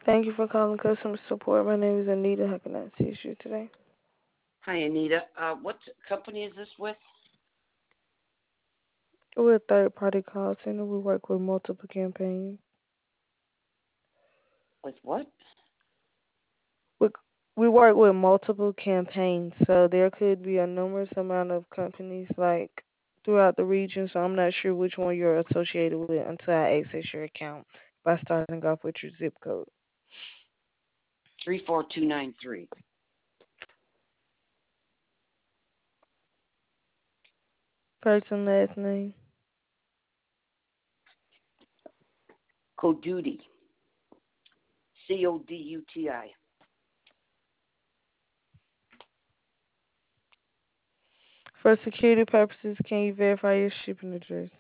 Thank you for calling customer support. My name is Anita. How can I assist you today? Hi, Anita. What company is this with? We're a third party call center. We work with multiple campaigns. With what? We, we work with multiple campaigns, so there could be a numerous amount of companies like throughout the region. So I'm not sure which one you're associated with until I access your account by starting off with your zip code. 34293. First and last name. Coduti. Coduti. For security purposes, can you verify your shipping address?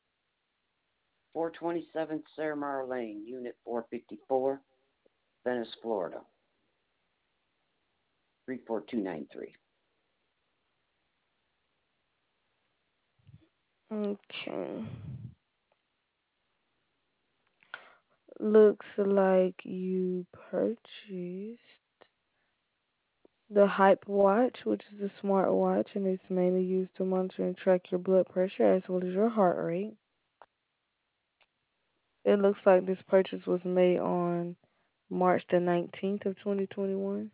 427 Sarah Lane, Unit 454, Venice, Florida. 34293. Okay. Looks like you purchased the Hype Watch, which is a smart watch, and it's mainly used to monitor and track your blood pressure as well as your heart rate. It looks like this purchase was made on March the 19th of 2021.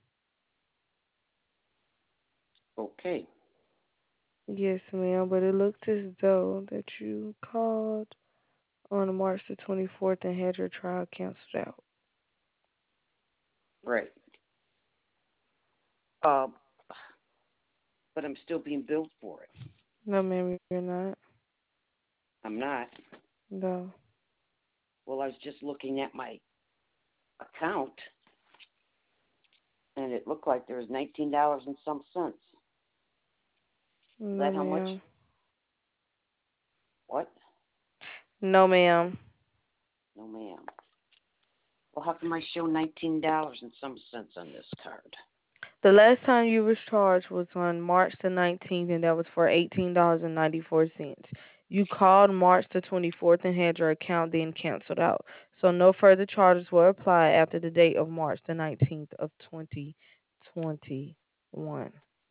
Okay. Yes, ma'am, but it looked as though that you called on March the 24th and had your trial canceled out. Right. But I'm still being billed for it. No, ma'am, you're not. I'm not. No. Well, I was just looking at my account, and it looked like there was $19 and some cents. Is No, that how much? ma'am. What? No, ma'am. No, ma'am. Well, how come I show $19 and some cents on this card? The last time you was charged was on March the 19th, and that was for $18.94. You called March the 24th and had your account then canceled out. So no further charges were applied after the date of March the 19th of 2021.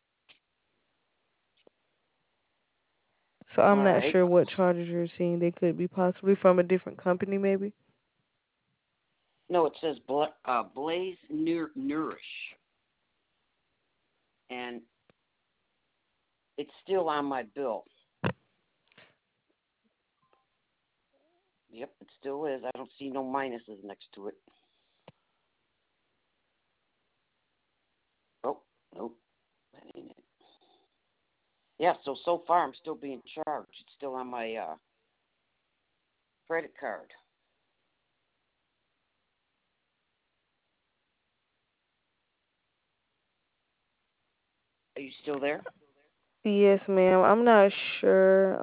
So I'm All not right. sure what charges you're seeing. They could be possibly from a different company, maybe. No, it says Blaze Nourish, and it's still on my bill. Yep, it still is. I don't see no minuses next to it. Oh, nope, that ain't it. Yeah, so far I'm still being charged. It's still on my credit card. Are you still there? Yes, ma'am. I'm not sure.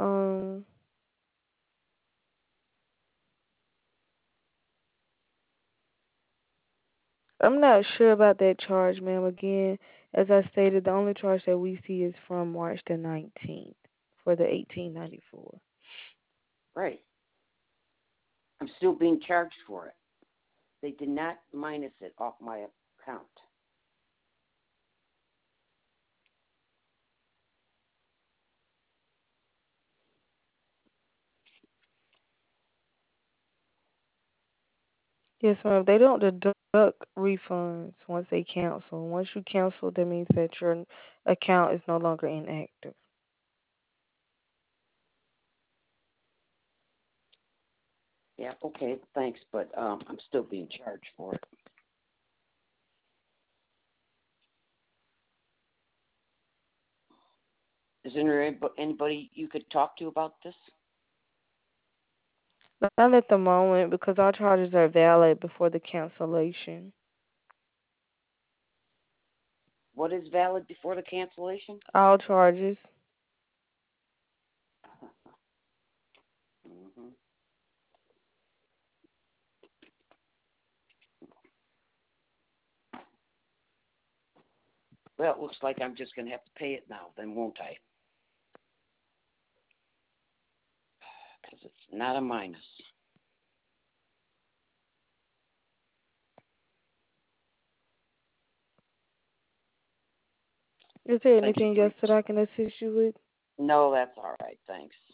I'm not sure about that charge, ma'am. Again, as I stated, the only charge that we see is from March the 19th for the 1894. Right. I'm still being charged for it. They did not minus it off my account. Yes, ma'am. They don't deduct refunds once they cancel. Once you cancel, that means that your account is no longer inactive. Yeah, okay, thanks, but I'm still being charged for it. Is there anybody you could talk to about this? Not at the moment because our charges are valid before the cancellation. What is valid before the cancellation? All charges. hmm Well, it looks like I'm just going to have to pay it now, then, won't I? Because it's not a minus. Is there Thank you anything for. else that I can assist you with? No, that's all right. Thanks.